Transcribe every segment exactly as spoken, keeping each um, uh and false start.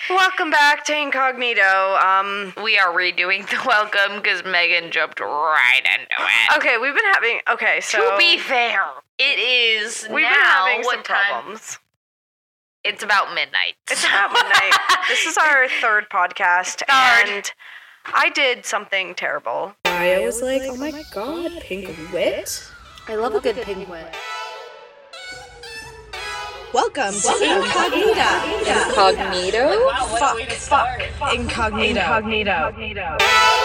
Welcome back to Incognito. Um, we are redoing the welcome because Megan jumped right into it. Okay, we've been having. Okay, so to be fair, it is we've now been having what some time? problems. It's about midnight. It's about midnight. This is our third podcast, Third. and I did something terrible. I was like, oh my god, pink wit? I love a good pink wit. Welcome to Incognita. Incognito? Fuck, fuck, Incognito. Incognito.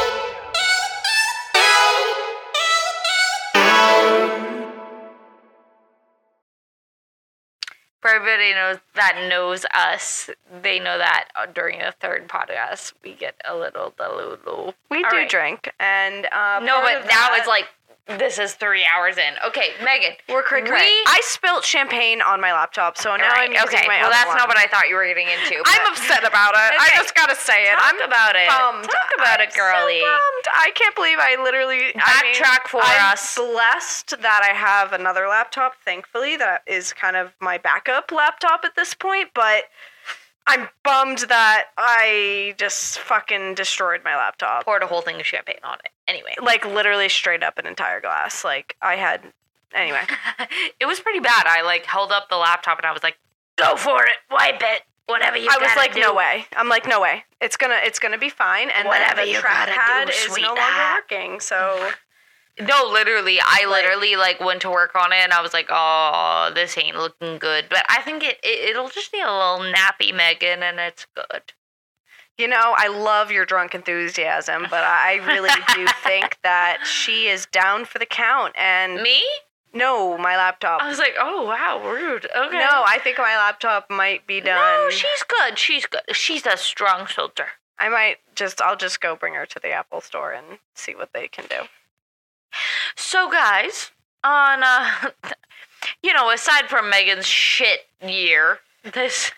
For everybody knows that knows us, they know that during the third podcast we get a little delulu. We All do right. drink, and uh, No, part but of now that- it's like this is three hours in. Okay, Megan, we're cray cray. we- I spilt champagne on my laptop, so now Right, I'm using okay. my Well, other that's one. not what I thought you were getting into. I'm but- upset about it. I Okay. just gotta say it. Talk I'm about it. bummed. Talk about it, girly. I'm so bummed. I can't believe I literally I mean, Backtrack for I'm us. blessed that I have another laptop, thankfully, that is kind of my backup laptop at this point, but I'm bummed that I just fucking destroyed my laptop. Poured a whole thing of champagne on it. Anyway. Like literally straight up an entire glass. Like I had anyway. It was pretty bad. I like held up the laptop and I was like, "Go for it, wipe it, whatever you." I was gotta like, do. no way. I'm like, no way. It's gonna, it's gonna be fine. And Whatever then the you gotta trackpad do, is no sweetheart. longer working. So No, literally, I Like- literally like went to work on it and I was like, "Oh, this ain't looking good." But I think it, it it'll just need a little nappy, Megan, and it's good. you know, I love your drunk enthusiasm, but I really do think that she is down for the count. And Me? no, my laptop. I was like, "Oh wow, rude." Okay. No, I think my laptop might be done. No, she's good. She's good. She's a strong soldier. I might just, I'll just go bring her to the Apple store and see what they can do. So, guys, on, uh, you know, aside from Megan's shit year, this,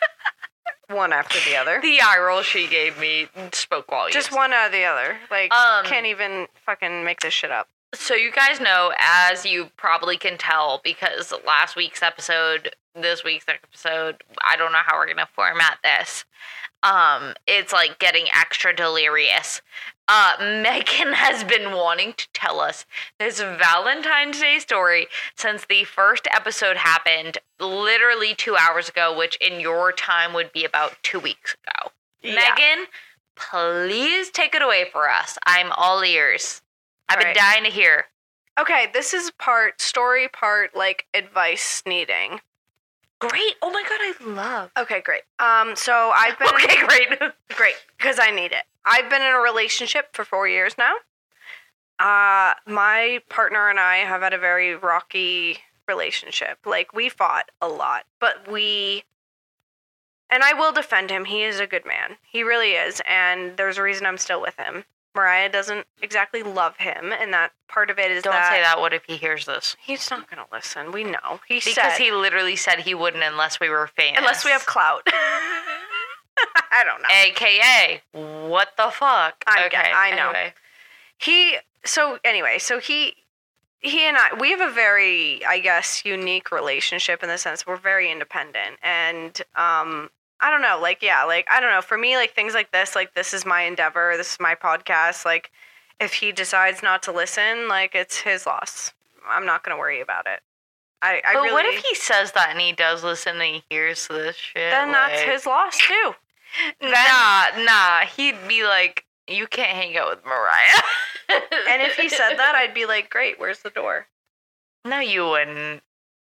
One after the other. the eye roll she gave me spoke volumes. Just one out of the other. Like, Um, can't even fucking make this shit up. So you guys know, as you probably can tell, because last week's episode, this week's episode, I don't know how we're going to format this. Um, it's like getting extra delirious. Uh, Megan has been wanting to tell us this Valentine's Day story since the first episode happened literally two hours ago, which in your time would be about two weeks ago. Yeah. Megan, please take it away for us. I'm all ears. I've been Right. dying to hear. Okay, this is part story, part like advice needing. Great. Oh my god, I love. Okay, great. Um, so I've been Okay, great. great because I need it. I've been in a relationship for four years now. Uh, my partner and I have had a very rocky relationship. Like we fought a lot, but we. And I will defend him. He is a good man. He really is, and there's a reason I'm still with him. Mariah doesn't exactly love him, and that part of it is Don't that say that. What if he hears this? he's not gonna listen. We know. He Because said he literally said he wouldn't unless we were famous. unless we have clout. I don't know. A K A what the fuck? I okay, get- I know. Anyway. He so anyway, so he he and I we have a very, I guess, unique relationship in the sense we're very independent, and um I don't know, like yeah, like I don't know, for me like things like this, like this is my endeavor, this is my podcast, like if he decides not to listen, like it's his loss. I'm not going to worry about it. I I But really what if he says that and he does listen and he hears this shit? then that's like- his loss too. Nah, nah. He'd be like, you can't hang out with Mariah. And if he said that, I'd be like, "Great, where's the door?" No, you wouldn't.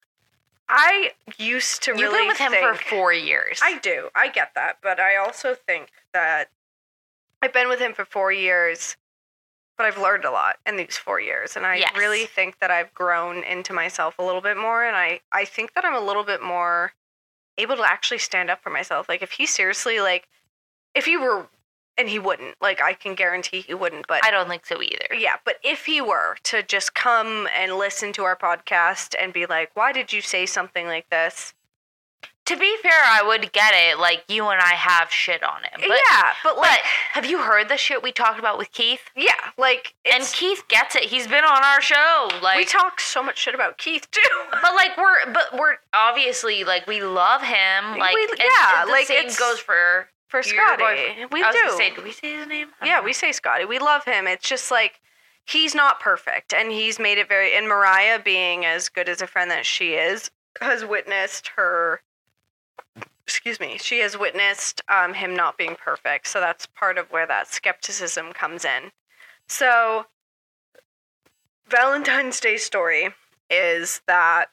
I used to You've really been with him think, for four years. I do. I get that. But I also think that I've been with him for four years, but I've learned a lot in these four years. And I Yes. really think that I've grown into myself a little bit more. And I, I think that I'm a little bit more able to actually stand up for myself. Like, if he seriously, like, if he were, and he wouldn't, like, I can guarantee he wouldn't, but I don't think so either. yeah, but if he were to just come and listen to our podcast and be like, why did you say something like this? To be fair, I would get it. Like, you and I have shit on him. But, yeah, but like, But have you heard the shit we talked about with Keith? yeah, like, And it's, Keith gets it. He's been on our show. Like, we talk so much shit about Keith too. but like we're, but we're obviously like we love him. Like, We- and yeah, the like, same it's- goes for for Your Scotty. boyfriend. We I was do. gonna say, do we say his name? I don't Yeah, know. we say Scotty. We love him. It's just like he's not perfect, and he's made it very. And Mariah, being as good as a friend that she is, has witnessed her. Excuse me. She has witnessed um, him not being perfect, so that's part of where that skepticism comes in. So, Valentine's Day story is that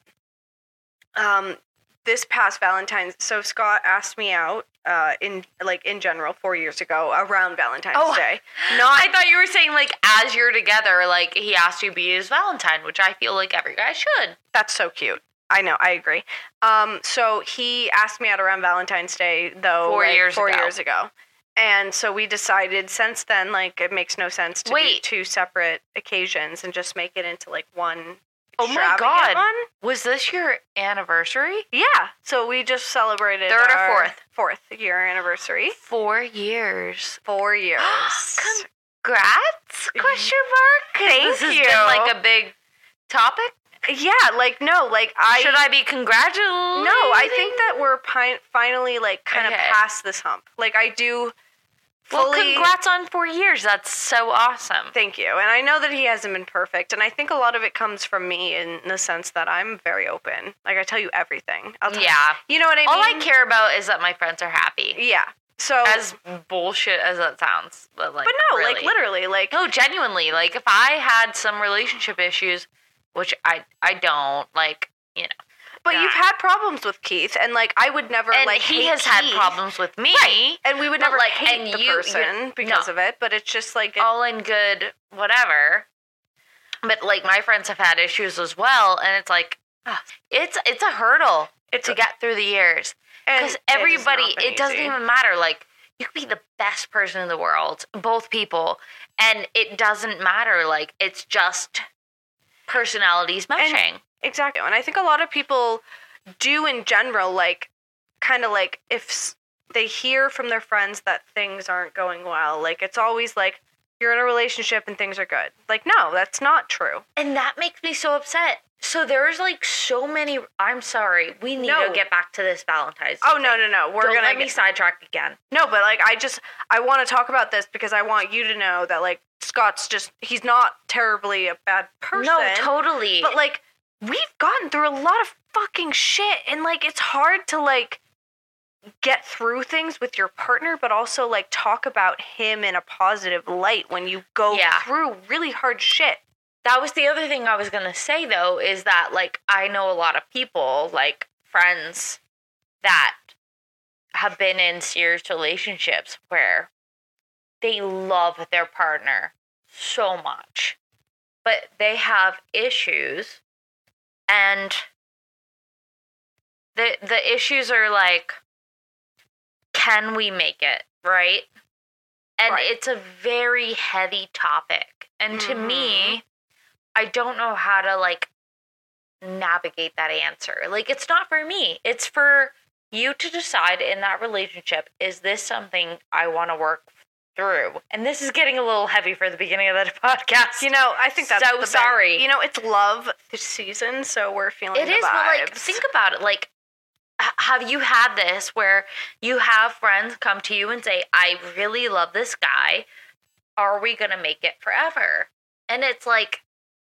um, this past Valentine's. So Scott asked me out. Uh, in like in general, four years ago, around Valentine's Oh, Day. Not. I thought you were saying like as you're together, like he asked you to be his Valentine, which I feel like every guy should. That's so cute. I know, I agree. Um, so he asked me out around Valentine's Day, though, Four like, years four ago. years ago, and so we decided since then, like, it makes no sense to Wait. do two separate occasions and just make it into like one. Oh my extravagant God. One. Was this your anniversary? Yeah. So we just celebrated Third or our fourth? fourth year anniversary. Four years. Four years. Congrats? Question mark. 'Cause Thank this has you. been like a big topic. Yeah. Like no. Like I. Should I be congratulating? No, I think that we're pi- finally like kind of Okay. past this hump. Like I do. Well, Fully, congrats on four years. That's so awesome. Thank you. And I know that he hasn't been perfect. And I think a lot of it comes from me in the sense that I'm very open. Like, I tell you everything. I'll tell Yeah. You know what I mean? All I care about is that my friends are happy. Yeah. So. As bullshit as that sounds. But, like, but no, really. like, literally. Like. No, genuinely. Like, if I had some relationship issues, which I I don't, like, you know. But God. you've had problems with Keith. And, like, I would never, And like, he hate has had Keith. problems with me. Right. And we would But, never, like, hate and the you- person you're- because no. of it. But it's just, like. It, All in good, whatever. But, like, my friends have had issues as well. And it's like, ugh, it's it's a hurdle It's to a- get through the years. and Because it has everybody, not been it doesn't easy. even matter. Like, you could be the best person in the world, both people, and it doesn't matter. Like, it's just personalities meshing. Exactly. And I think a lot of people do in general, like, kind of like if s- they hear from their friends that things aren't going well, like, it's always like, you're in a relationship and things are good. Like, no, that's not true. And that makes me so upset. So there's like so many. I'm sorry. We need No. to get back to this Valentine's Day. Oh, no, thing. no, no. We're Don't going let to me get. sidetrack again. No, but, like, I just, I want to talk about this because I want you to know that, like, Scott's just, he's not terribly a bad person. No, totally. But, like, we've gotten through a lot of fucking shit. And, like, it's hard to, like, get through things with your partner, but also, like, talk about him in a positive light when you go Yeah. through really hard shit. That was the other thing I was going to say, though, is that, like, I know a lot of people, like, friends that have been in serious relationships where they love their partner so much, but they have issues, and the the issues are, like, can we make it, right? And Right. it's a very heavy topic. And to Mhm. me, I don't know how to, like, navigate that answer. Like, it's not for me. It's for you to decide in that relationship, is this something I want to work through? And this is getting a little heavy for the beginning of the podcast. You know, I think that's So the ben- sorry. You know, it's love this season, so we're feeling It the is, but, like, vibes. think about it. Like, h- have you had this where you have friends come to you and say, I really love this guy. Are we going to make it forever? And it's like,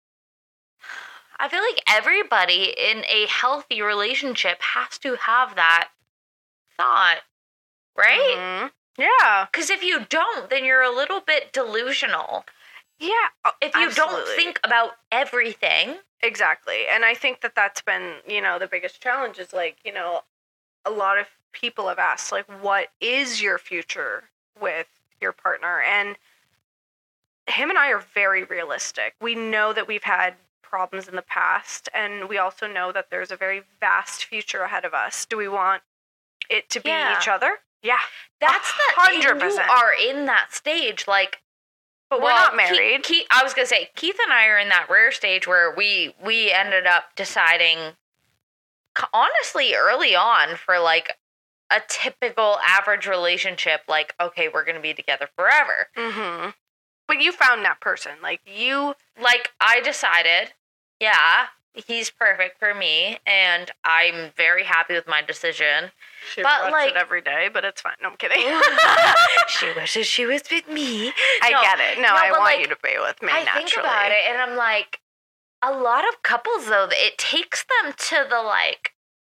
I feel like everybody in a healthy relationship has to have that thought, right? Mhm. Yeah. Because if you don't, then you're a little bit delusional. Yeah. Oh, If you don't absolutely. think about everything. Exactly. And I think that that's been, you know, the biggest challenge is, like, you know, a lot of people have asked, like, what is your future with your partner? And him and I are very realistic. We know that we've had problems in the past, and we also know that there's a very vast future ahead of us. Do we want it to be Yeah. each other? Yeah. That's the hundred You percent. are in that stage, like, But we're well, not married. Keith, Keith, I was gonna say Keith and I are in that rare stage where we we ended up deciding, c- honestly, early on for, like, a typical average relationship. Like, okay, we're gonna be together forever. Mm-hmm. But you found that person. Like, you... Like, I decided, yeah, He's perfect for me, and I'm very happy with my decision. She But, watches like- it every day, but it's fine. No, I'm kidding. She wishes she was with me. I No, get it. No, no, I but, want like, you to be with me I naturally. think about it, and I'm like, a lot of couples, though, it takes them to the, like,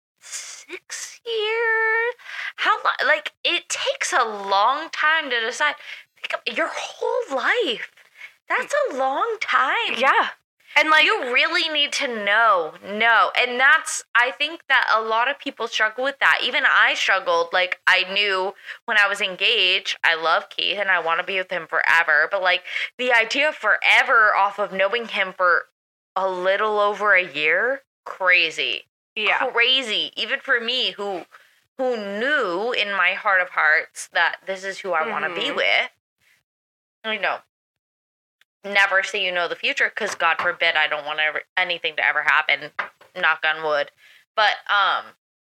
six years? How long? Like, it takes a long time to decide. Think of your whole life. That's a long time. Yeah. And, like, You really need to know, know. And that's, I think that a lot of people struggle with that. Even I struggled. Like, I knew when I was engaged, I love Keith and I want to be with him forever. But, like, the idea of forever off of knowing him for a little over a year, crazy. yeah. Crazy. Even for me, who who knew in my heart of hearts that this is who I want to be Mhm. with. You know, never say you know the future, because God forbid I don't want ever, anything to ever happen, knock on wood. But um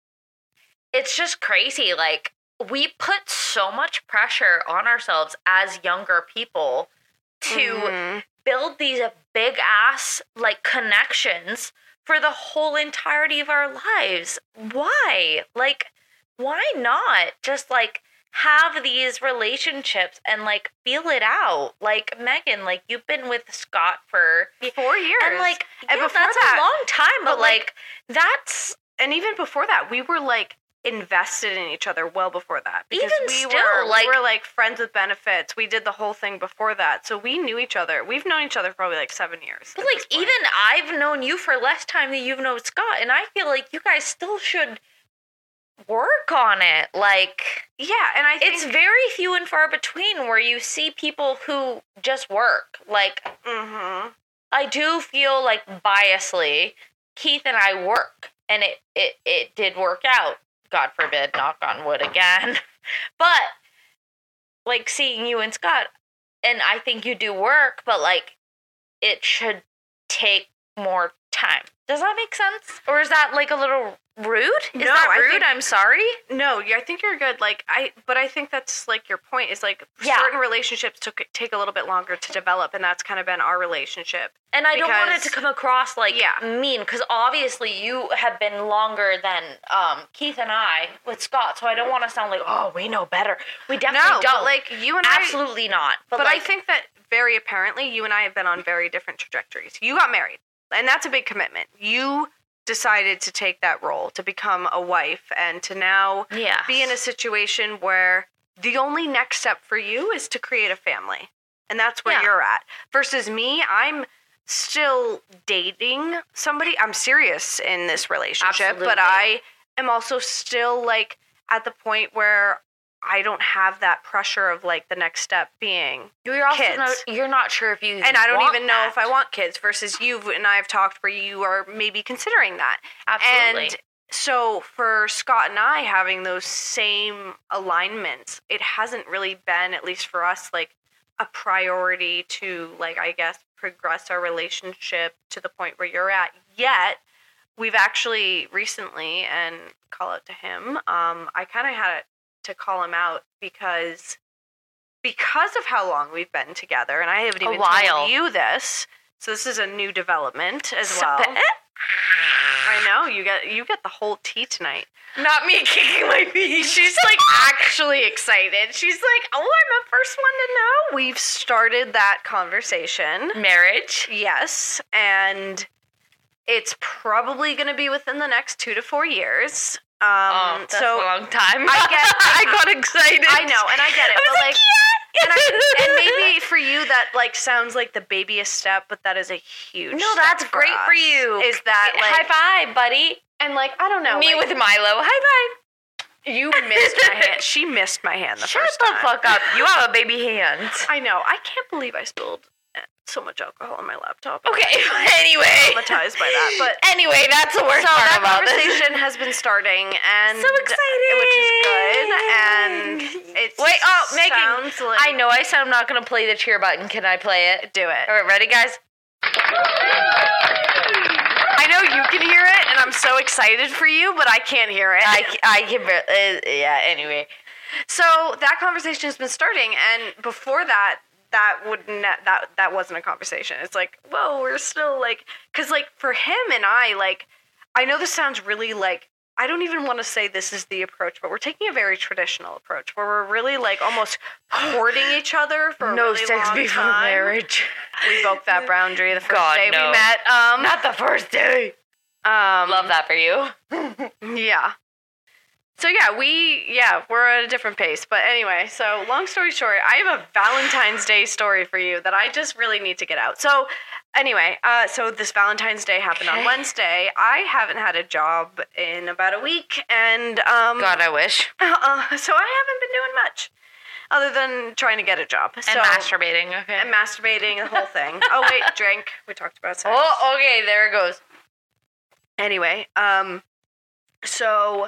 it's just crazy. Like, we put so much pressure on ourselves as younger people to Mhm. build these big ass like connections for the whole entirety of our lives. Why? Like, why not just like have these relationships and like feel it out? Like, Megan, like, you've been with Scott for Four years. and like And yeah, before that's that- a long time, but, but, like- like that's and even before that, we were, like, invested in each other well before that. Because Even we still, were, like- we were, like, friends with benefits. We did the whole thing before that. So we knew each other. We've known each other for probably, like, seven years. But at like this point. even I've known you for less time than you've known Scott, and I feel like you guys still should work on it. Like, Yeah, and I think... it's very few and far between where you see people who just work. Like, Mm-hmm. I do feel like biasly, Keith and I work, and it it it did work out. God forbid, knock on wood again. But like seeing you and Scott, and I think you do work, but like it should take more time. Does that make sense? Or is that like a little rude? Is No, that I rude? think- I'm sorry. No, yeah, I think you're good. Like I, but I think that's like your point is like Yeah. certain relationships took take a little bit longer to develop, and that's kind of been our relationship. And I don't want it Because- to come across like Yeah. mean, because obviously you have been longer than um, Keith and I with Scott, so I don't want to sound like, oh, we know better. We definitely No, don't. but like you and I, Absolutely not. But, but like, I think that very apparently you and I have been on very different trajectories. You got married, and that's a big commitment. You decided to take that role to become a wife, and to now yeah. be in a situation where the only next step for you is to create a family. And that's where Yeah. you're at. Versus me, I'm still dating somebody. I'm serious in this relationship, Absolutely. but I am also still like at the point where I don't have that pressure of like the next step being, You're also kids. not, you're not sure if you and I don't want even know that. if I want kids, versus you and I have talked where you are maybe considering that. Absolutely. And so for Scott and I having those same alignments, it hasn't really been, at least for us, like a priority to like, I guess, progress our relationship to the point where you're at. Yet we've actually recently, and call out to him, um, I kind of had to call him out because because of how long we've been together, and I haven't A even while. told you this. So this is a new development as So- well. I know you get you get the whole tea tonight. Not me kicking my feet. She's like actually excited. She's like, "Oh, I'm the first one to know." We've started that conversation. Marriage. Yes, and it's probably going to be within the next two to four years. Um, Oh, that's so a long time. I get- I got excited. I know, and I get it, I was but like, like, yeah. and, I, and maybe for you that like sounds like the babyest step, but that is a huge. No, step that's for great for us. you. Is that like high five, buddy? and like I don't know Me like, with Milo. High you missed my hand. She missed my hand the five. Shut first the time. fuck up. You have a baby hand. I know. I can't believe I spilled so much alcohol on my laptop. I'm Okay. Anyway. traumatized by that, but. Anyway, that's the worst So part that about this. conversation has been starting, and So exciting. which is good. And it Wait, oh, Megan, sounds like I know I said I'm not gonna play the cheer button. Can I play it? do it. All right, ready, guys? I know you can hear it, and I'm so excited for you, but I can't hear it. I, I can. bar- Uh, yeah. Anyway. So that conversation has been starting, and before that, that would ne- that that wasn't a conversation. It's like, whoa, we're still like, because like for him and I, like, I know this sounds really like, I don't even want to say this is the approach, but we're taking a very traditional approach where we're really like almost courting each other for a No really sex long before time. marriage. We broke that boundary the first God, day no. we met. Um, Not the first day. um, Love that for you. Yeah. So yeah, we yeah we're at a different pace. But anyway, so long story short, I have a Valentine's Day story for you that I just really need to get out. So anyway, uh, so this Valentine's Day happened on Okay. Wednesday. I haven't had a job in about a week, and um, God, I wish. uh, so I haven't been doing much other than trying to get a job. And so, masturbating, okay. and masturbating, the whole thing. Oh wait, drink. We talked about sex. Oh, okay, there it goes. Anyway, um, so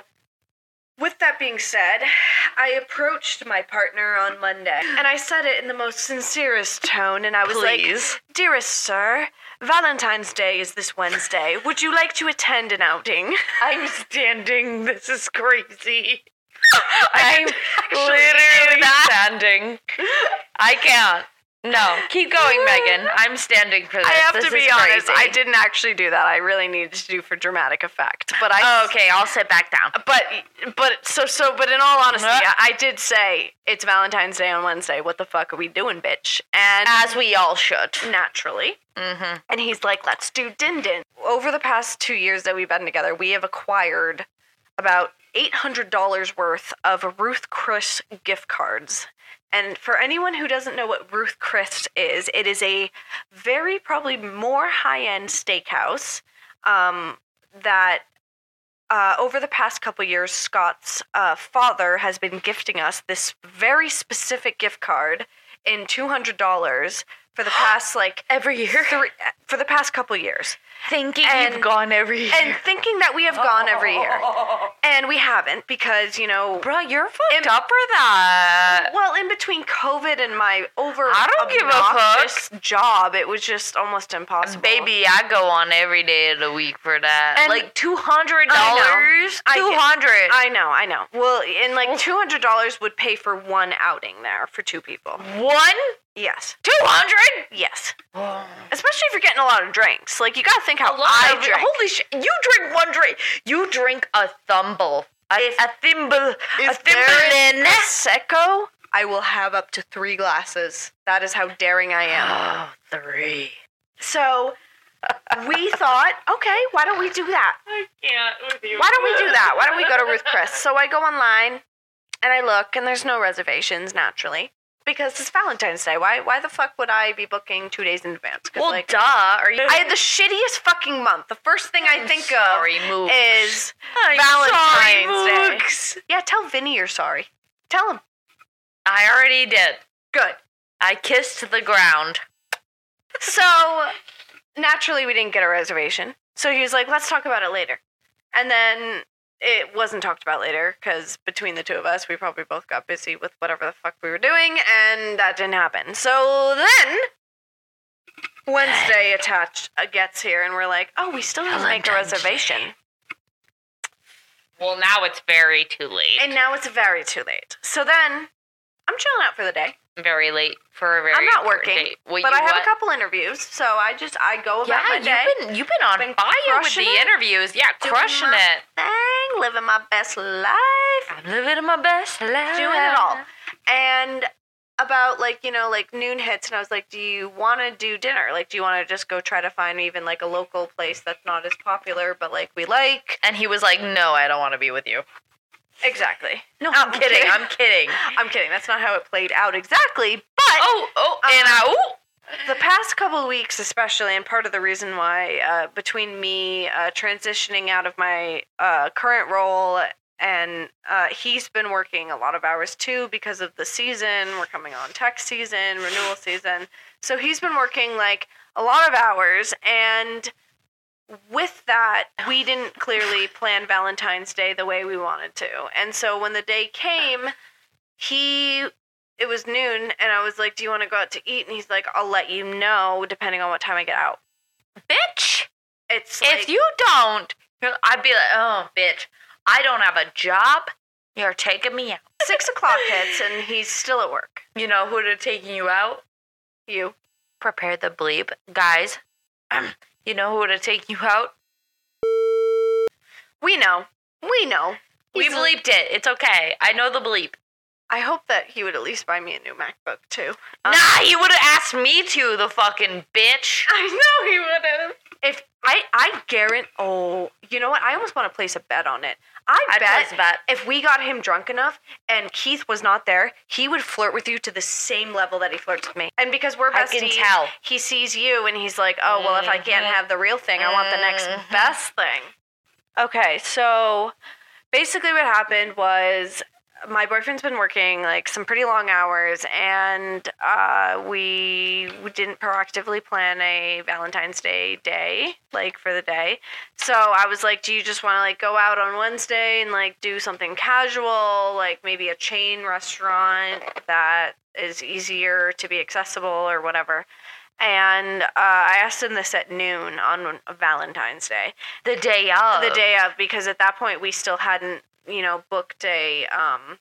with that being said, I approached my partner on Monday, and I said it in the most sincerest tone, and I was Please. like, "Dearest sir, Valentine's Day is this Wednesday. Would you like to attend an outing?" I'm standing. This is crazy. I'm I'm literally standing. I can't. No, keep going, Megan. I'm standing for this. I have This to be is honest, crazy. I didn't actually do that. I really needed to do for dramatic effect, but I Oh, okay, I'll sit back down. But but so so but in all honesty, Uh. I, I did say it's Valentine's Day on Wednesday. What the fuck are we doing, bitch? And As we all should. naturally, Mm-hmm. and he's like, let's do din din. Over the past two years that we've been together, we have acquired about eight hundred dollars worth of Ruth Chris gift cards. And for anyone who doesn't know what Ruth Chris is, it is a very probably more high-end steakhouse um, that uh, over the past couple years, Scott's uh, father has been gifting us this very specific gift card in two hundred dollars for the past, like, Every year? three, for the past couple years. Thinking And- you've gone every year. And thinking that we have gone every year. And we haven't because, you know, Bro, you're fucked up for that. well, in between COVID and my over I don't give a obnoxious job, it was just almost impossible. Baby, I go on every day of the week for that. And- like two hundred I dollars? I two get- hundred I know, I know. Well, and like two hundred dollars would pay for one outing there for two people. One? Yes. two hundred? Yes. Especially if you're getting a lot of drinks. Like, you gotta think how A lot I of- drink. Holy shit. You drink one drink. You drink a thimble. A, a thimble. A If there thimble. is Prosecco, I will have up to three glasses. That is how daring I am. Oh, three. So we thought, okay, why don't we do that? I can't with you. Why don't we do that? Why don't we go to Ruth Chris? So I go online and I look, and there's no reservations, naturally, because it's Valentine's Day. Why? Why the fuck would I be booking two days in advance? 'Cause, Well, like, duh. Are you? I had the shittiest fucking month. The first thing I I'm think sorry, of Mooks. is I'm Valentine's sorry, Day. Mooks. Yeah, tell Vinny you're sorry. Tell him. I already did. Good. I kissed the ground. So naturally, we didn't get a reservation. So he was like, "Let's talk about it later," and then it wasn't talked about later because between the two of us, we probably both got busy with whatever the fuck we were doing, and that didn't happen. So then Wednesday attached uh, gets here, and we're like, "Oh, we still need to make a Valentine's reservation." Day. Well, now it's very too late. And now it's very too late. So then I'm chilling out for the day. very late for a very I'm not important working, date. Well, but you I have what? a couple interviews, so I just I go about Yeah, my you've day. been you've been on Been fire with crushing the it. interviews. Yeah, Doing crushing my it. thing, living my best life, I'm living my best life. doing it all. And about like, you know, like noon hits and I was like, do you want to do dinner? Like, do you want to just go try to find even like a local place that's not as popular, but like we like? And he was like, "No, I don't want to be with you." Exactly. No, I'm, kidding. I'm kidding. I'm kidding. That's not how it played out exactly. But Oh, oh, and Um, I, ooh. the past couple of weeks, especially, and part of the reason why, uh, between me uh, transitioning out of my uh, current role and uh, he's been working a lot of hours too because of the season. We're coming on tax season, renewal season. So he's been working like a lot of hours, and with that, we didn't clearly plan Valentine's Day the way we wanted to. And so when the day came, he, it was noon, and I was like, do you want to go out to eat? And he's like, I'll let you know depending on what time I get out. Bitch, It's if like, you don't, I'd be like, "Oh, bitch, I don't have a job. You're taking me out." six o'clock hits, and he's still at work. You know who'd have taken you out? You. Prepare the bleep. Guys, you know who would have taken you out? We know. We know. We He's a- bleeped it. It's okay. I know the bleep. I hope that he would at least buy me a new MacBook, too. Um, Nah, he would have asked me to, the fucking bitch. I know he would have. If I, I guarantee. Oh, you know what? I almost want to place a bet on it. I I'd bet place a bet. if we got him drunk enough and Keith was not there, he would flirt with you to the same level that he flirts with me. And because we're I besties, can tell. he sees you and he's like, oh, well, if I can't have the real thing, I want the next Mhm. best thing. Okay, so basically what happened was my boyfriend's been working like some pretty long hours, and uh, we, we didn't proactively plan a Valentine's Day day, like for the day. So I was like, do you just want to like go out on Wednesday and like do something casual, like maybe a chain restaurant that is easier to be accessible or whatever? And uh, I asked him this at noon on Valentine's Day. The day of. The day of, because at that point we still hadn't, you know, booked a um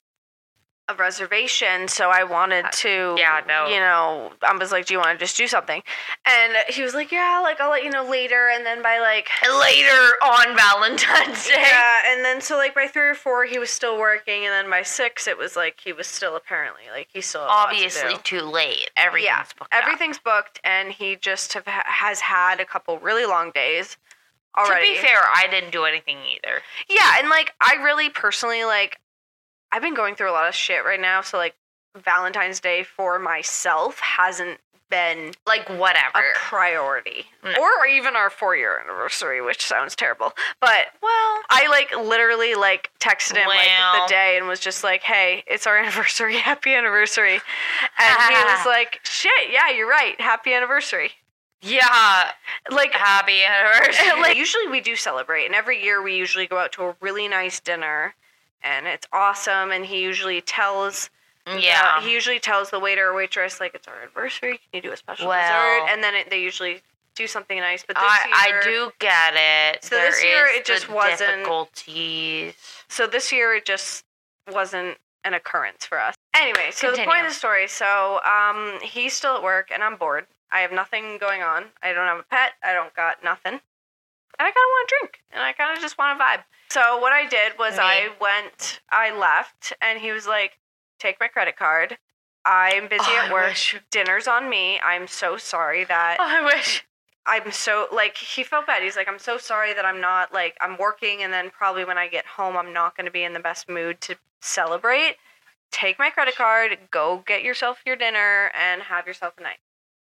a reservation, so I wanted to, Yeah, no. you know, I was like, do you want to just do something? And he was like, yeah, like, I'll let you know later. And then by like Later on Valentine's Day. yeah, and then so like by three or four he was still working, and then by six it was like he was still apparently like he still had a lot to Obviously do. too late. Everything's yeah, booked out. everything's booked, and he just have, has had a couple really long days already. To be fair, I didn't do anything either. Yeah, and like I really personally like I've been going through a lot of shit right now, so like Valentine's Day for myself hasn't been Like, whatever. a priority. No. Or even our four year anniversary, which sounds terrible. But well, I like literally like texted him like Well. the day and was just like, hey, it's our anniversary, happy anniversary. And he was like, shit, yeah, you're right, happy anniversary. Yeah. Like Happy anniversary. like usually we do celebrate, and every year we usually go out to a really nice dinner, and it's awesome. And he usually tells, yeah. uh, he usually tells the waiter or waitress like, it's our anniversary. Can you do a special Well. dessert? And then it, they usually do something nice. But this I, year, I do get it. So There this year is it just the wasn't- difficulties. So this year it just wasn't an occurrence for us. Anyway, so the point Continue. of the story. So um, he's still at work, and I'm bored. I have nothing going on. I don't have a pet. I don't got nothing. And I kind of want to drink, and I kind of just want to vibe. So what I did was Me. I went, I left, and he was like, take my credit card. I'm busy Oh, at I work. wish. Dinner's on me. I'm so sorry that Oh, I wish. I'm so, like, he felt bad. He's like, I'm so sorry that I'm not, like, I'm working, and then probably when I get home, I'm not going to be in the best mood to celebrate. Take my credit card, go get yourself your dinner, and have yourself a night.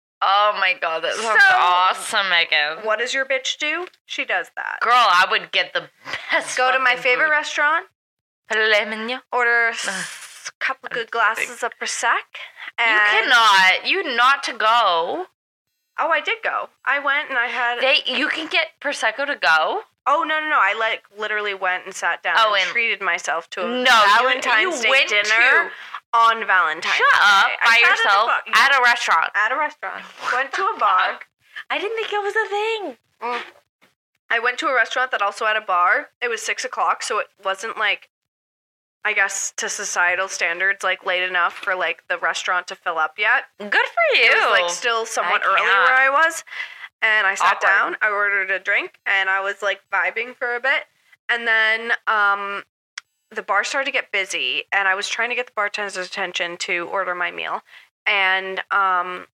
Oh my god, that sounds So- awesome, Megan. What does your bitch do? She does that. Girl, I would get the best. Go to my fucking favorite food. restaurant, Filet mignon. order a s- couple I'm good kidding. glasses of Prosecco. You and- cannot. You not to go. Oh, I did go. I went and I had. They. You can get prosecco to go. oh no no no! I like literally went and sat down Oh, and, and- treated myself to a No, you- Valentine's you Day went dinner to- on Valentine's Shut Day. up I by sat at a yourself bar- at a restaurant. at a restaurant. Went to a bar. I didn't think it was a thing. Mm. I went to a restaurant that also had a bar. It was six o'clock, so it wasn't like, I guess, to societal standards, like late enough for like the restaurant to fill up yet. Good for you. It was like still somewhat Heck early yeah. where I was. And I sat Awkward. down, I ordered a drink, and I was like vibing for a bit. And then um, the bar started to get busy, and I was trying to get the bartender's attention to order my meal. And um,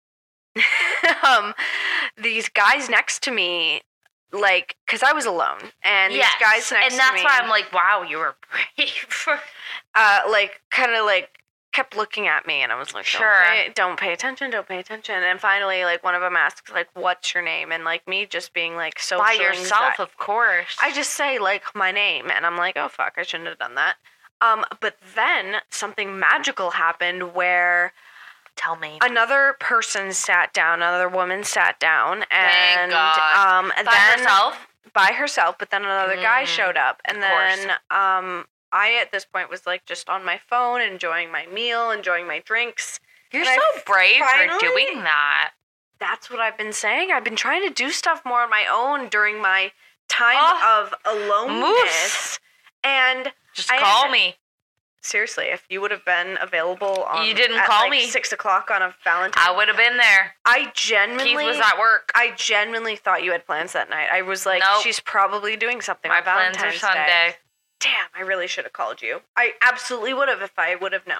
um, these guys next to me, like, because I was alone, and yes. these guys next and that's to me, why I'm like, wow, you were brave. uh, like, kind of like kept looking at me, and I was like, Sure. don't pay, don't pay attention, don't pay attention. And finally, like, one of them asks, like, what's your name? And like me just being like so By yourself, of course. I just say like my name, and I'm like, oh fuck, I shouldn't have done that. Um, but then something magical happened where Tell me. another person sat down, another woman sat down, Thank and God. um, and By then herself? by herself. But then another guy Mm, showed up, and of then um, I at this point was like just on my phone, enjoying my meal, enjoying my drinks. You're and I so brave finally- for doing that. That's what I've been saying. I've been trying to do stuff more on my own during my time Oh, of aloneness, and Just I call ended- me. seriously, if you would have been available on You didn't at call like me. six o'clock on a Valentine's, I would have been there. I genuinely Keith was at work. I genuinely thought you had plans that night. I was like, Nope. she's probably doing something My on plans Valentine's are Sunday. Day. Damn, I really should have called you. I absolutely would have if I would have known.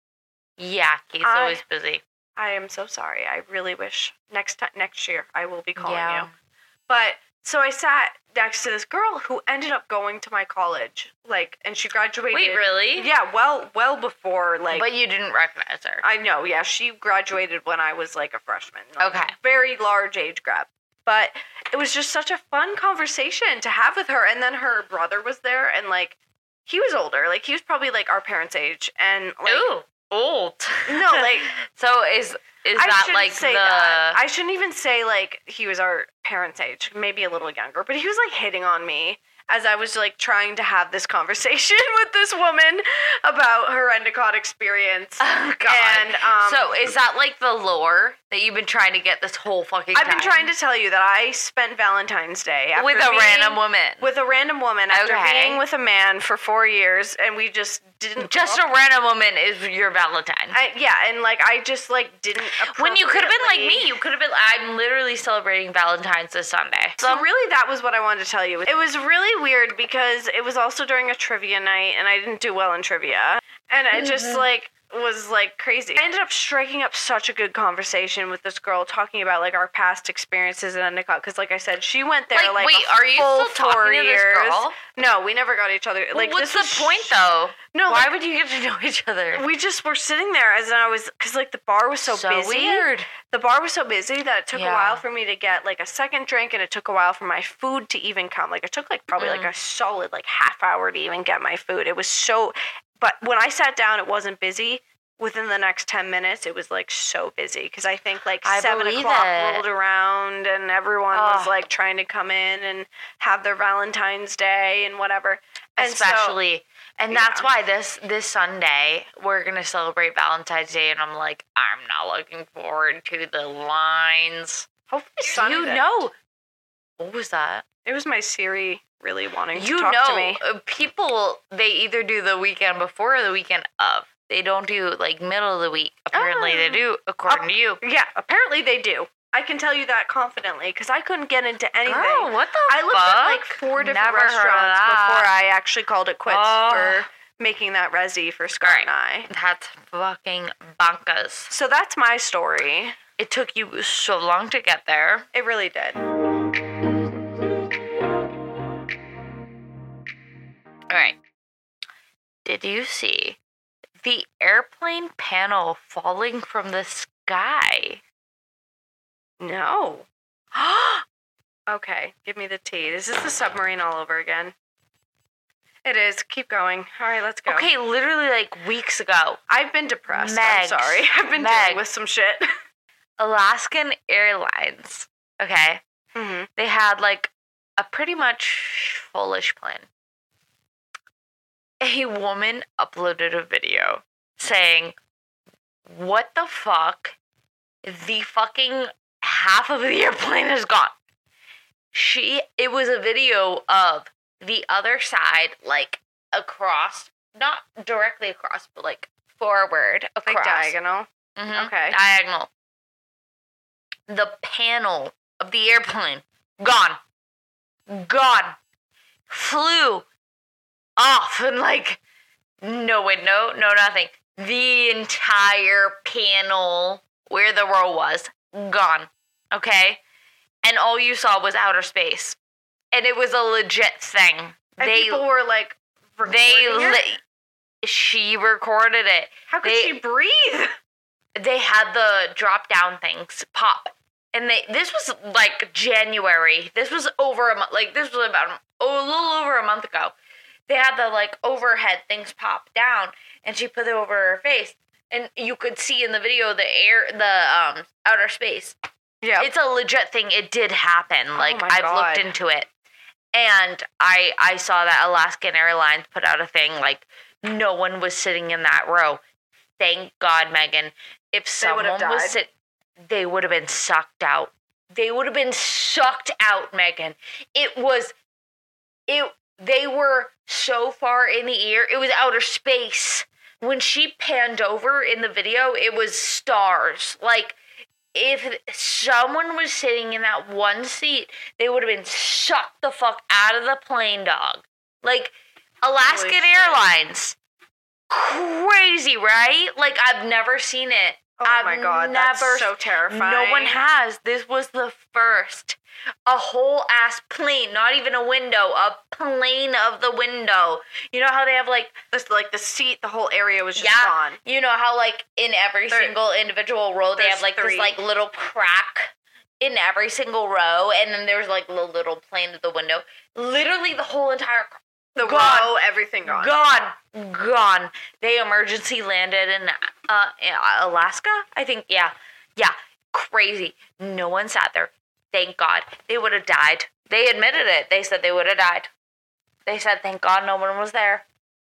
Yeah, Keith's I- always busy. I am so sorry. I really wish next time next year I will be calling Yeah. you. But so I sat next to this girl who ended up going to my college, like, and she graduated. Wait, really? Yeah, well, well before, like. But you didn't recognize her. I know, yeah, she graduated when I was like a freshman. Like, Okay. very large age gap. But it was just such a fun conversation to have with her. And then her brother was there, and like, he was older. Like, he was probably like our parents' age, and like. Ooh, old. No, like. So is is I that shouldn't like say the? that. I shouldn't even say like he was our parents' age, maybe a little younger, but he was like hitting on me as I was like trying to have this conversation with this woman about her Endicott experience. Oh, God. And um, So is that like the lore that you've been trying to get this whole fucking I've been time? trying to tell you that I spent Valentine's Day after with a being- random woman. with a random woman after Okay. being with a man for four years, and we just didn't. Just a random woman is your Valentine. I, yeah, and like I just like didn't. When you could have been like appropriately- me, you could have been. I'm literally celebrating Valentine's this Sunday. So really, that was what I wanted to tell you. It was really weird because it was also during a trivia night, and I didn't do well in trivia, and I just like was like crazy. I ended up striking up such a good conversation with this girl, talking about like our past experiences in Endicott. Because, like I said, she went there Like, like, wait, a are you full still four talking to this years. girl? No, we never got each other. Like, what's this the was point though? No, Why like, would you get to know each other? we just were sitting there as I was, because like the bar was so, busy. weird. The bar was so busy that it took Yeah. a while for me to get like a second drink, and it took a while for my food to even come. Like it took like probably Mm. like a solid like half hour to even get my food. It was so, but when I sat down, it wasn't busy. Within the next ten minutes, it was like so busy because I think like I seven believe o'clock it. rolled around and everyone was Ugh. like trying to come in and have their Valentine's Day and whatever. And so- Especially, and that's yeah. why this this Sunday we're gonna celebrate Valentine's Day, and I'm like, I'm not looking forward to the lines. hopefully sunny You then. know, what was that? It was my Siri really wanting to You talk know, to me. uh, people they either do the weekend before or the weekend of. They don't do like middle of the week. Apparently, they Oh. do, according to you. Yeah, apparently they do. I can tell you that confidently because I couldn't get into anything. Girl, what the I looked fuck? at like four different Never heard of restaurants that. before I actually called it quits Oh. for making that resi for Scott Right. and I. That's fucking bonkers. So that's my story. It took you so long to get there. It really did. All right. Did you see the airplane panel falling from the sky? No. Okay, give me the tea. Is this the submarine all over again? It is. Keep going. All right, let's go. Okay, literally like weeks ago, I've been depressed. I'm Megs. sorry. I've been Megs. dealing with some shit. Alaskan Airlines, okay, hmm they had like a pretty much foolish plan. A woman uploaded a video saying, what the fuck? The fucking half of the airplane is gone. She, it was a video of the other side, like across, not directly across, but like forward across. Like diagonal. Mhm, Okay. Diagonal. The panel of the airplane, gone. Gone. Flew off and like, no window, no nothing. The entire panel where the row was, gone. Okay? And all you saw was outer space. And it was a legit thing. And they people were like, recording they it? li- she recorded it. How could they- she breathe? They had the drop down things pop. And they this was like January. This was over a month like this was about oh, a little over a month ago. They had the like overhead things pop down and she put it over her face. And you could see in the video the air the um outer space. Yeah. It's a legit thing. It did happen. Like my I've God. looked into it. And I I saw that Alaskan Airlines put out a thing like no one was sitting in that row. Thank God, Megan. If They would someone have was died. sit they would have been sucked out. They would have been sucked out, Megan. It was it they were so far in the air. It was outer space. when she panned over in the video, it was stars. Like, if someone was sitting in that one seat, they would have been sucked the fuck out of the plane, dog. Like, Alaskan Airlines. Crazy, right? Like, I've never seen it. Oh I've my god, never, that's so terrifying. No one has. This was the first. A whole ass plane, not even a window, a plane of the window. You know how they have like this, like the seat, the whole area was just yeah, gone. You know how like in every there, single individual row they have like three. This like little crack in every single row, and then there's like the little plane of the window. Literally the whole entire the gone, row, everything gone, gone, gone. They emergency landed in uh in Alaska, I think. Yeah, yeah, crazy. No one sat there. Thank God. They would have died. They admitted it. They said they would have died. They said, thank God no one was there.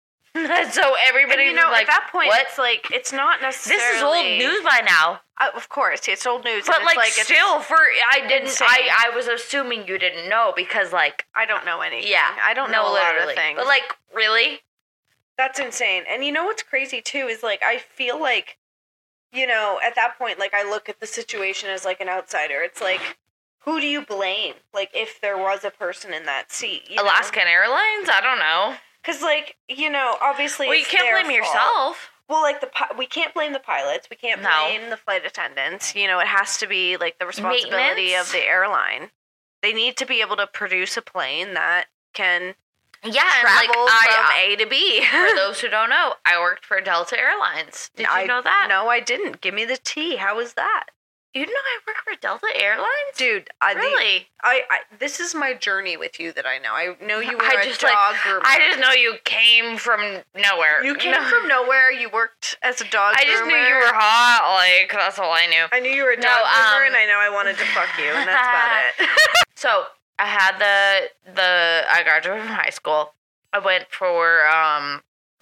So everybody and, you know, was like, at that point, what? It's like, it's not necessarily... This is old news by now. Uh, of course, it's old news. But, and like, it's like, still, it's for... I didn't... insane. I, I was assuming you didn't know because, like... I don't know anything. Yeah. I don't know no, a lot literally. of things. But, like, really? That's insane. And you know what's crazy, too, is, like, I feel like, you know, at that point, like, I look at the situation as, like, an outsider. It's like... Who do you blame? Like, if there was a person in that seat, you Alaskan know? Airlines? I don't know. Because, like, you know, obviously, well, you it's can't their blame fault. yourself. Well, like the pi- we can't blame the pilots. We can't No. blame the flight attendants. You know, it has to be like the responsibility Maintenance? of the airline. They need to be able to produce a plane that can Yeah, and travel like from I, A to B. for those who don't know, I worked for Delta Airlines. Did you I, know that? No, I didn't. Give me the tea. How was that? You know I work for Delta Airlines? Dude, I, Really? The, I, I this is my journey with you that I know. I know you were I a just, dog like, groomer. I just know you came from nowhere. You came No. from nowhere. You worked as a dog I groomer. just knew you were hot. Like, that's all I knew. I knew you were a dog No, groomer, um, and I know I wanted to fuck you, and that's about it. So, I had the, the, I graduated from high school. I went for, um,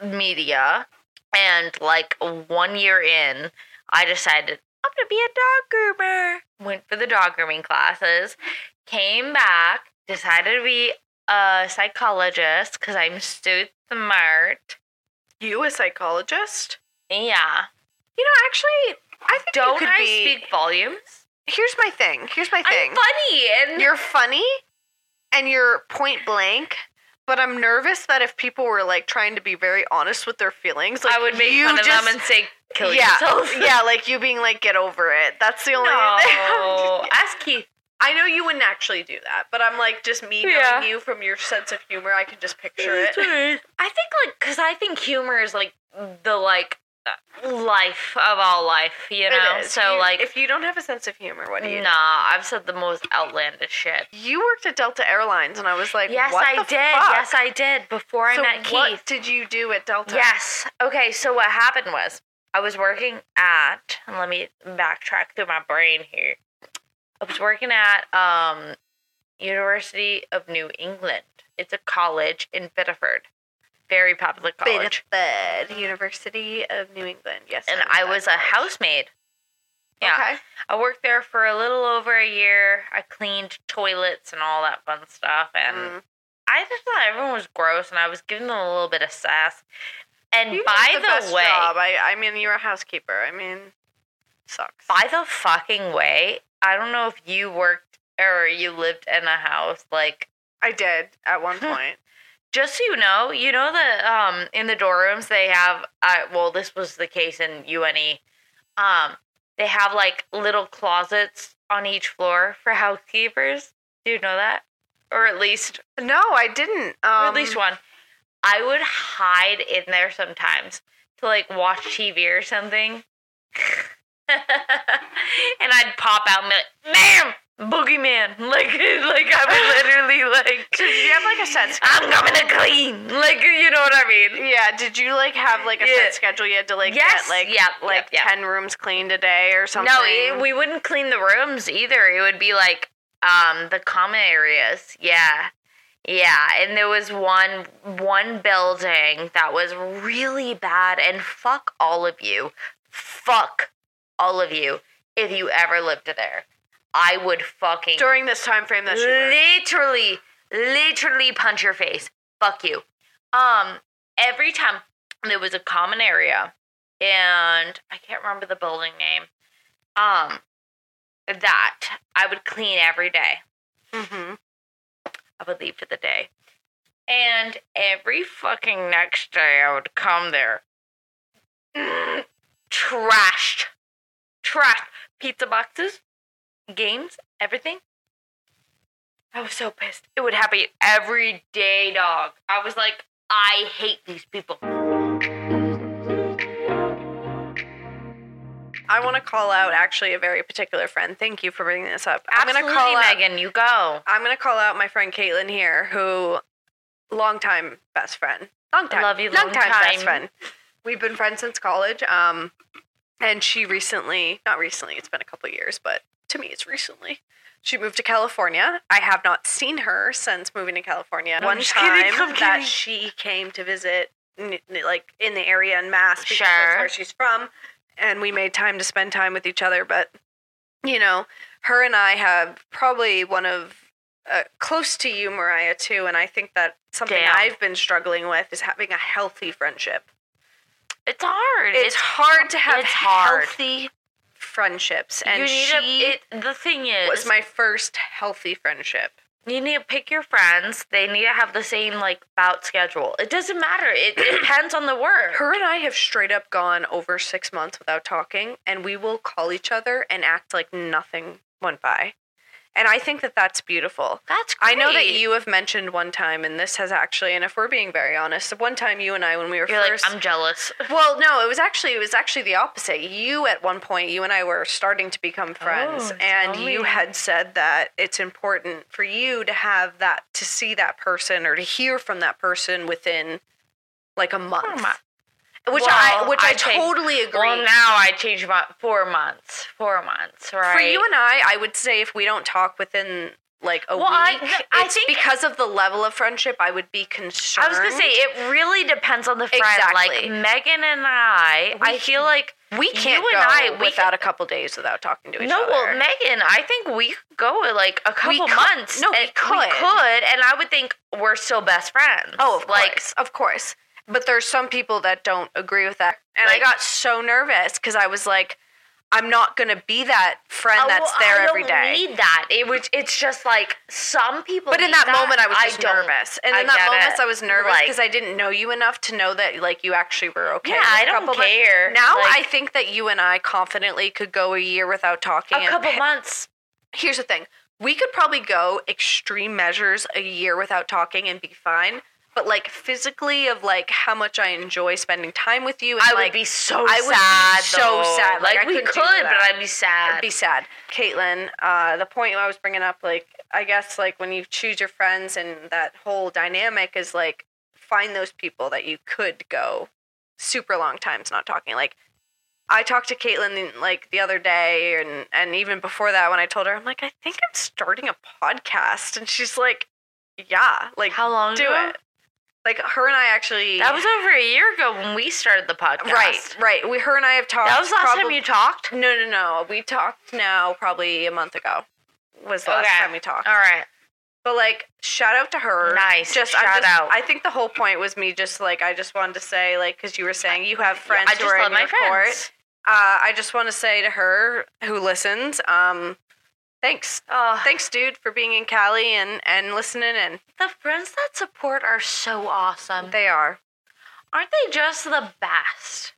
media. And, like, one year in, I decided, I'm gonna be a dog groomer. Went for the dog grooming classes. Came back. Decided to be a psychologist because I'm so smart. You a psychologist? Yeah. You know, actually, I think you Don't could I be... speak volumes? Here's my thing. Here's my thing. I'm funny and You're funny, and you're point blank. But I'm nervous that if people were like trying to be very honest with their feelings, like I would make you fun just, of them and say, "Kill yeah, yourself." yeah, like you being like, get over it. That's the only No. thing. Ask Keith. I know you wouldn't actually do that, but I'm like, just me knowing Yeah. you from your sense of humor, I can just picture it. I think like because I think humor is like the like life of all life, you know. It is. So You- like, if you don't have a sense of humor, what do you? nah, I've said the most outlandish shit. You worked at Delta Airlines, and I was like, Yes, what I the did. fuck? Yes, I did. Before so I met Keith. what did you do at Delta? Yes. Okay, so what happened was I was working at, and let me backtrack through my brain here. I was working at um, University of New England. It's a college in Biddeford. Very popular college. Biddeford University of New England. Yes. And know I that was a college. housemaid. Yeah. Okay. I worked there for a little over a year. I cleaned toilets and all that fun stuff. And Mm. I just thought everyone was gross, and I was giving them a little bit of sass. And You by did the, the, best way, job. I, I mean, you're a housekeeper. I mean, sucks. by the fucking way, I don't know if you worked or you lived in a house, like, I did at one point. just so you know, you know that um, in the dorm rooms they have, uh, well, this was the case in U N E, um, they have, like, little closets on each floor for housekeepers. Do you know that? Or at least, No, I didn't. Um, or at least one. I would hide in there sometimes to, like, watch T V or something. And I'd pop out and be like, "Ma'am, boogeyman!" Like, like I would literally like. So did you have like a set I'm schedule? coming to clean. Like, you know what I mean? Yeah. Did you like have like a Yeah. set schedule? You had to like Yes, get like yeah, like, yeah, yeah. ten rooms cleaned a day or something. No, it, we wouldn't clean the rooms either. It would be like um the common areas. Yeah. Yeah, and there was one one building that was really bad, and fuck all of you. Fuck all of you if you ever lived there. I would fucking during this time frame that you were. literally, literally punch your face. Fuck you. Um, every time there was a common area, and I can't remember the building name, um, that I would clean every day. Mm-hmm. I would leave for the day. And every fucking next day I would come there. Mm, trashed. Trashed. Pizza boxes, games, everything. I was so pissed. It would happen every day, dog. I was like, I hate these people. I want to call out actually a very particular friend. Thank you for bringing this up. Absolutely, I'm gonna call out, Megan, you go. I'm going to call out my friend Caitlin here, who, longtime best friend. Long time. Love you, long long time time. best friend. We've been friends since college. Um, and she recently, not recently, it's been a couple of years, but to me it's recently. She moved to California. I have not seen her since moving to California. I'm One just time kidding, I'm that kidding. she came to visit, n- n- like in the area in Mass, because Sure. that's where she's from, and we made time to spend time with each other. But you know, her and I have probably one of uh, close to you, Mariah, too. And I think that something Damn. I've been struggling with is having a healthy friendship. It's hard. It's, hard to have it's hard. healthy friendships, and you need she to, it, the thing is, was my first healthy friendship. you need to pick your friends. They need to have the same, like, bout schedule. It doesn't matter. It, it depends on the work. Her and I have straight up gone over six months without talking, and we will call each other and act like nothing went by. And I think that that's beautiful. That's great. I know that you have mentioned one time, and this has actually, and if we're being very honest, one time you and I, when we were You're first... like, I'm jealous. Well, no, it was actually it was actually the opposite. You, at one point, you and I were starting to become friends, Oh, and tell you me. had said that it's important for you to have that, to see that person or to hear from that person within, like, a month. month. Which Well, I which I, I changed- totally agree. Well, now I changed my four months. Four months, right? For you and I, I would say if we don't talk within like a Well, I- week, th- I it's think- because of the level of friendship. I would be concerned. I was gonna say it really depends on the friend. Exactly. Like Megan and I, We I feel like we can't you go and I, we without a couple days without talking to each no, other. well, Megan, I think we could go with like a couple could- months. no, we and could. We could, and I would think we're still best friends. Oh, of like, course, of course. But there's some people that don't agree with that, and Like- I got so nervous because I was like, I'm not gonna be that friend oh, that's well, there I every don't day. need that. It was. It's just like some people. But in need that, moment, I was just don't. nervous, and I in that get moment, it. I was nervous Like- because I didn't know you enough to know that like you actually were okay. Yeah, with I a don't couple, but care. Now Like- I think that you and I confidently could go a year without talking. A and couple pi- months. Here's the thing: we could probably go extreme measures a year without talking and be fine. But like physically, of like how much I enjoy spending time with you, and I would like, be so I would be sad. so though. sad. Like, Like, I we couldn't could, do but that. I'd be sad. I'd be sad. Caitlin, uh, the point I was bringing up, like, I guess, like, when you choose your friends and that whole dynamic is, like, find those people that you could go super long times not talking. Like, I talked to Caitlin, like, the other day, and, and even before that, when I told her, I'm like, I think I'm starting a podcast. And she's like, yeah, like, How long do ago? it. Like, her and I actually... That was over a year ago when we started the podcast. Right, right. We, her and I have talked... That was the last probably- time you talked? No, no, no. We talked now probably a month ago. Was the last Okay. time we talked. All right. But like, shout out to her. Nice. Just I'm Shout just- out. I think the whole point was me just like I just wanted to say like because you were saying you have friends I who just are love in my your friends. court. Uh, I just want to say to her who listens, um, thanks, Oh, thanks, dude, for being in Cali and and listening. And the friends that support are so awesome. they are. Aren't they just the best?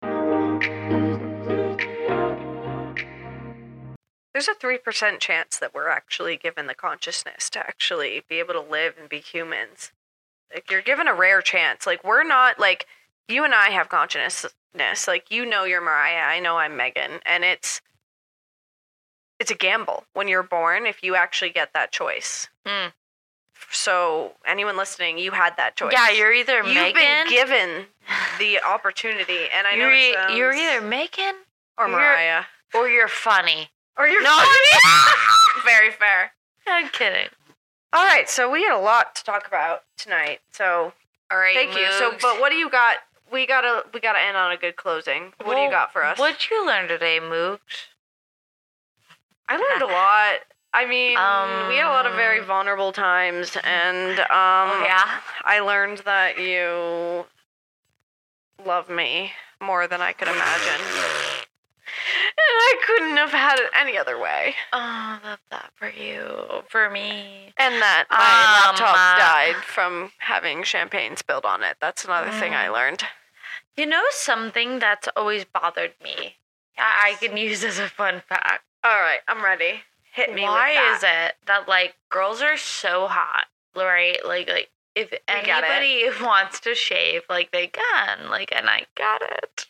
There's a three percent chance that we're actually given the consciousness to actually be able to live and be humans. Like, you're given a rare chance. Like, we're not, like, you and I have consciousness. Like, you know you're Mariah, I know I'm Megan. And it's, it's a gamble when you're born if you actually get that choice. Hmm. So, anyone listening, you had that choice. Yeah, you're either You've Megan. been given the opportunity. And I know you're, it e- sounds, you're either Megan or you're- Mariah. or you're funny. Or you're No, very fair. I'm kidding. All right, so we had a lot to talk about tonight. So All right, thank you. So, Moogs. but what do you got? We gotta we gotta end on a good closing. What do you Well, got for us? What'd you learn today, Moogs? I learned a lot. I mean, we had a lot of very Um, vulnerable times, and um, Oh, yeah? I learned that you love me more than I could imagine. And I couldn't have had it any other way. Oh, I love that for you. For me. And that my Um, laptop uh, died from having champagne spilled on it. That's another thing I learned. You know something that's always bothered me? I, I can use as a fun fact. All right, I'm ready. Hit me Why with that. is it that, like, girls are so hot, right? Like, like if get it. anybody wants to shave, like, they can. Like, and I got it.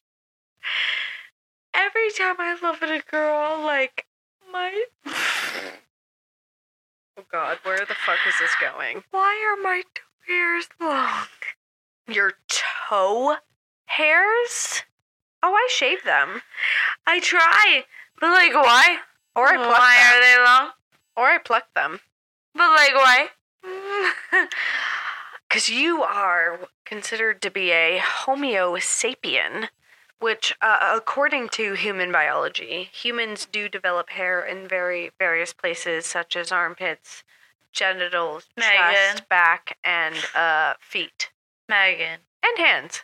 Every time I look at a girl, like, my... Oh, God, where the fuck is this going? Why are my toe hairs long? Your toe hairs? Oh, I shave them. I try, but, like, why? Or I pluck Why them. are they long? Or I pluck them. But, like, why? Because you are considered to be a Homo sapien, which, uh, according to human biology, humans do develop hair in very various places, such as armpits, genitals, Megan. chest, back, and uh, feet. Megan. And hands.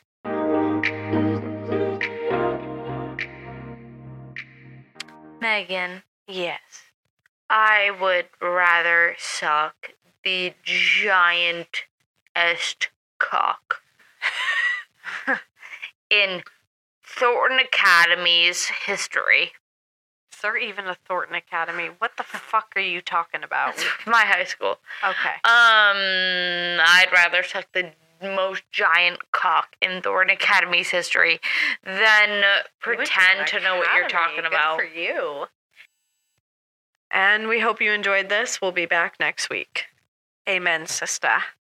Megan. Yes. I would rather suck the giantest cock in Thornton Academy's history. Is there even a Thornton Academy? What the fuck are you talking about? My high school. Okay. Um, I'd rather suck the most giant cock in Thornton Academy's history than pretend to know what you're talking Good about. for you. And we hope you enjoyed this. We'll be back next week. Amen, sister.